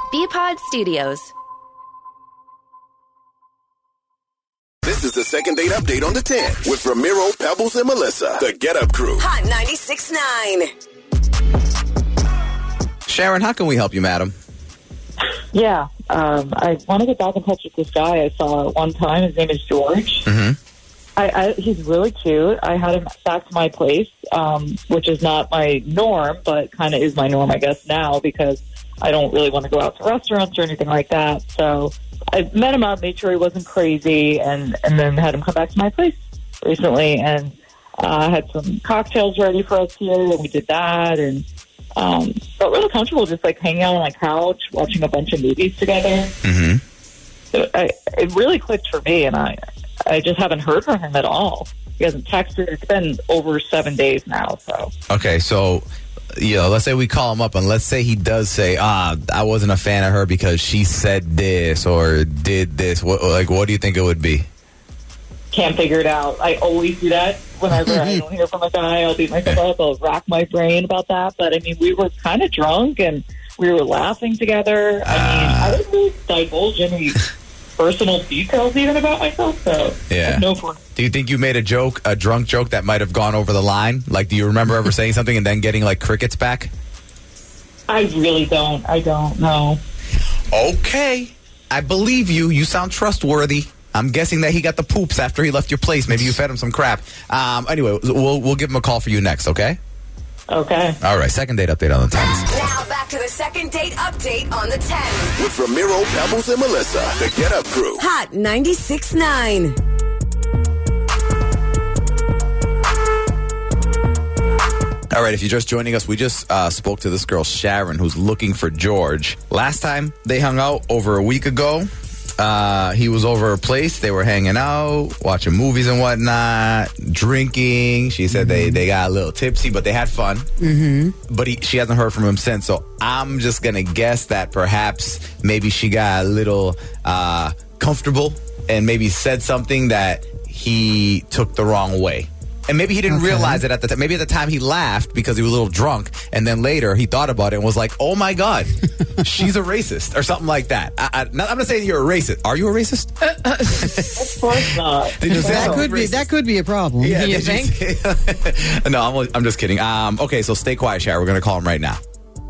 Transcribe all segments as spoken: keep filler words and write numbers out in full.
B-Pod Studios. This is the second date update on the ten with Ramiro, Pebbles, and Melissa. The Get Up Crew. Hot ninety-six point nine. Sharon, how can we help you, madam? Yeah, um, I want to get back in touch with this guy I saw at one time. His name is George. Mm-hmm. I, I, he's really cute. I had him back to my place, um, which is not my norm, but kind of is my norm, I guess, now because I don't really want to go out to restaurants or anything like that. So I met him out, made sure he wasn't crazy, and, and then had him come back to my place recently. And I uh, had some cocktails ready for us here, and we did that. And um, felt really comfortable just, like, hanging out on my couch, watching a bunch of movies together. Mm-hmm. So I, it really clicked for me, and I... I just haven't heard from him at all. He hasn't texted. It's been over seven days now. So okay, so you know, let's say we call him up, and let's say he does say, "Ah, I wasn't a fan of her because she said this or did this." What, like, what do you think it would be? Can't figure it out. I always do that. Whenever I don't hear from a guy, I'll beat myself up. I'll rack my brain about that. But I mean, we were kind of drunk and we were laughing together. I mean, I didn't really divulge any personal details even about myself, so yeah. No point. Do you think you made a joke, a drunk joke that might have gone over the line? Like, do you remember ever saying something and then getting like crickets back? I really don't. I don't know. Okay, I believe you. You sound trustworthy. I'm guessing that he got the poops after he left your place. Maybe you fed him some crap. Um, anyway, we'll we'll give him a call for you next. Okay. Okay. All right. Second date update on the ten. Now back to the second date update on the ten. With Ramiro, Pebbles, and Melissa. The Get Up Crew. Hot ninety-six point nine. All right, if you're just joining us, we just uh, spoke to this girl, Sharon, who's looking for George. Last time they hung out over a week ago, uh, he was over her place. They were hanging out, watching movies and whatnot, drinking. She said mm-hmm. they, they got a little tipsy, but they had fun. Mm-hmm. But he, she hasn't heard from him since, so I'm just going to guess that perhaps maybe she got a little uh, comfortable and maybe said something that he took the wrong way. And maybe he didn't okay. realize it at the time. Maybe at the time he laughed because he was a little drunk. And then later he thought about it and was like, oh, my God, she's a racist or something like that. I, I, not, I'm not saying you're a racist. Are you a racist? Uh, uh, of course not. Did you say that, could racist? be, that could be a problem. Yeah, you you think? no, I'm, I'm just kidding. Um, okay, so stay quiet, Sharon. We're going to call him right now.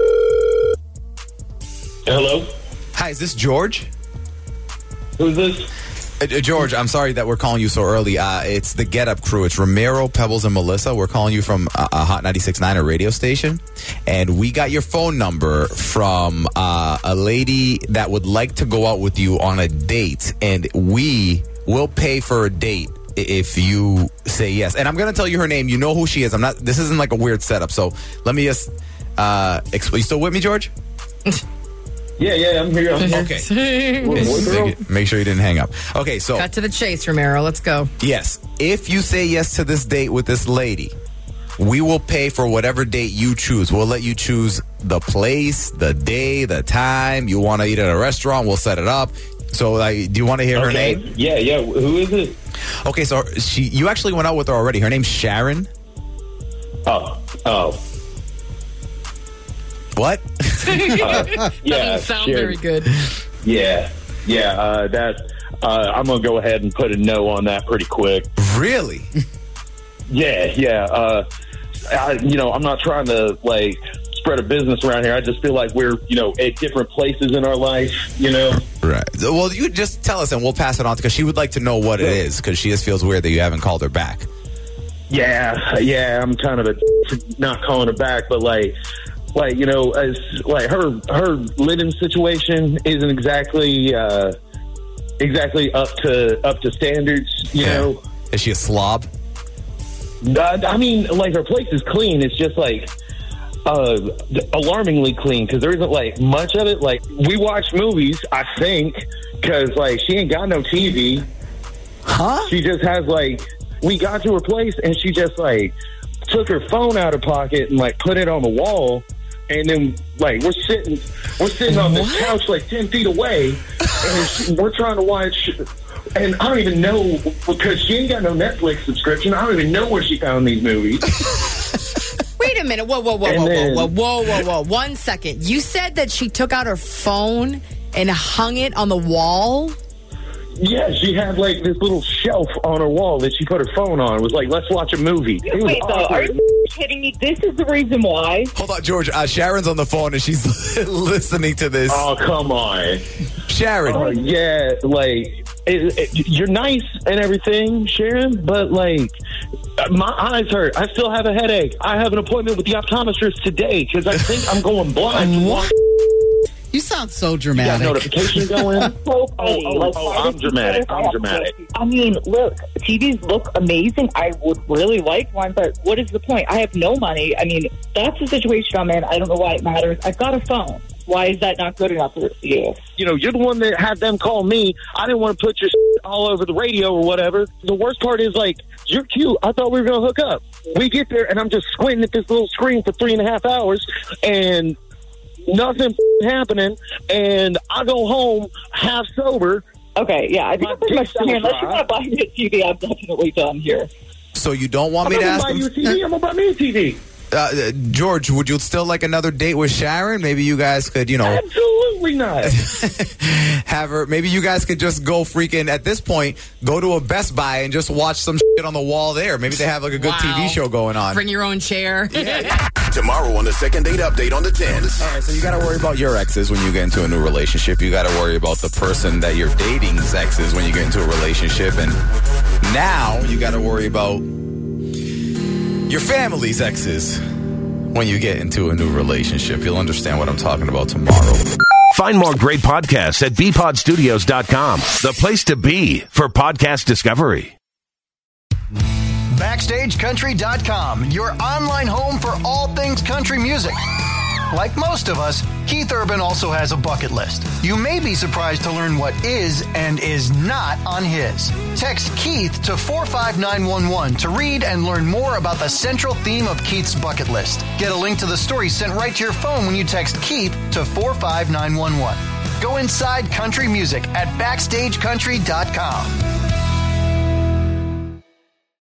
Hello? Hi, is this George? Who's this? Uh, George, I'm sorry that we're calling you so early. Uh, it's the Get Up Crew. It's Ramiro, Pebbles, and Melissa. We're calling you from uh, a Hot ninety-six point nine, a radio station. And we got your phone number from uh, a lady that would like to go out with you on a date. And we will pay for a date if you say yes. And I'm going to tell you her name. You know who she is. I'm not. This isn't like a weird setup. So let me just uh, explain. You still with me, George? Yeah, yeah, I'm here. I'm here. Okay. make, make sure you didn't hang up. Okay, so. Cut to the chase, Romero. Let's go. Yes. If you say yes to this date with this lady, we will pay for whatever date you choose. We'll let you choose the place, the day, the time. You want to eat at a restaurant, we'll set it up. So, like, do you want to hear okay. her name? Yeah, yeah. Who is it? Okay, so she, you actually went out with her already. Her name's Sharon. Oh, oh. What? uh, yeah, doesn't sound sure. very good. Yeah, yeah. Uh, that uh, I'm gonna go ahead and put a no on that pretty quick. Really? Yeah, yeah. Uh, I, you know, I'm not trying to like spread a business around here. I just feel like we're, you know, at different places in our life. You know. Right. Well, you just tell us and we'll pass it on because she would like to know what it is because she just feels weird that you haven't called her back. Yeah, yeah. I'm kind of a not calling her back, but like. Like, you know, as like her her living situation isn't exactly uh, exactly up to up to standards, you yeah. know. Is she a slob? Uh, I mean, like her place is clean. It's just like uh, alarmingly clean because there isn't like much of it. Like we watch movies, I think, because like she ain't got no T V. Huh? She just has like we got to her place and she just like took her phone out of pocket and like put it on the wall. And then, like, we're sitting, we're sitting on this what? couch like ten feet away, and she, we're trying to watch. And I don't even know because she ain't got no Netflix subscription. I don't even know where she found these movies. Wait a minute. Whoa, whoa, whoa, And whoa, then- whoa, whoa, whoa, whoa. One second. You said that she took out her phone and hung it on the wall? Yeah, she had like this little shelf on her wall that she put her phone on. It was like, let's watch a movie. It was Wait, though, are awkward. you kidding me? This is the reason why. Hold on, George. Uh, Sharon's on the phone and she's listening to this. Oh, come on. Sharon. Oh, yeah, like, it, it, you're nice and everything, Sharon, but, like, my eyes hurt. I still have a headache. I have an appointment with the optometrist today because I think I'm going blind. What? You sound so You got dramatic. notification going? So funny. Oh, oh, like, oh, why I'm did you dramatic. put it I'm on? dramatic. I mean, look, T Vs look amazing. I would really like one, but what is the point? I have no money. I mean, that's the situation I'm in. I don't know why it matters. I've got a phone. Why is that not good enough for you? You know, you're the one that had them call me. I didn't want to put your shit all over the radio or whatever. The worst part is, like, you're cute. I thought we were going to hook up. We get there, and I'm just squinting at this little screen for three and a half hours, and nothing happening, and I go home half sober. Okay, yeah, I think My I'm pretty much dick's done here. still Unless you dry. want to buy me a T V, I'm definitely done here. So you don't want I'm me to not ask going to buy you him? a T V. I'm going to buy me a T V. Uh, George, would you still like another date with Sharon? Maybe you guys could, you know, Absolutely not. have her. Maybe you guys could just go freaking, at this point, go to a Best Buy and just watch some shit on the wall there. Maybe they have like a good T V Wow. show going on. Bring your own chair. Tomorrow on the second date update on the tens. All right, so you got to worry about your exes when you get into a new relationship. You got to worry about the person that you're dating's exes when you get into a relationship. And now you got to worry about your family's exes when you get into a new relationship. You'll understand what I'm talking about tomorrow. Find more great podcasts at b pod studios dot com, the place to be for podcast discovery. Backstage Country dot com, your online home for all things country music. Like most of us, Keith Urban also has a bucket list. You may be surprised to learn what is and is not on his. Text Keith to four five nine one one to read and learn more about the central theme of Keith's bucket list. Get a link to the story sent right to your phone when you text Keith to four five nine one one. Go inside country music at backstage country dot com.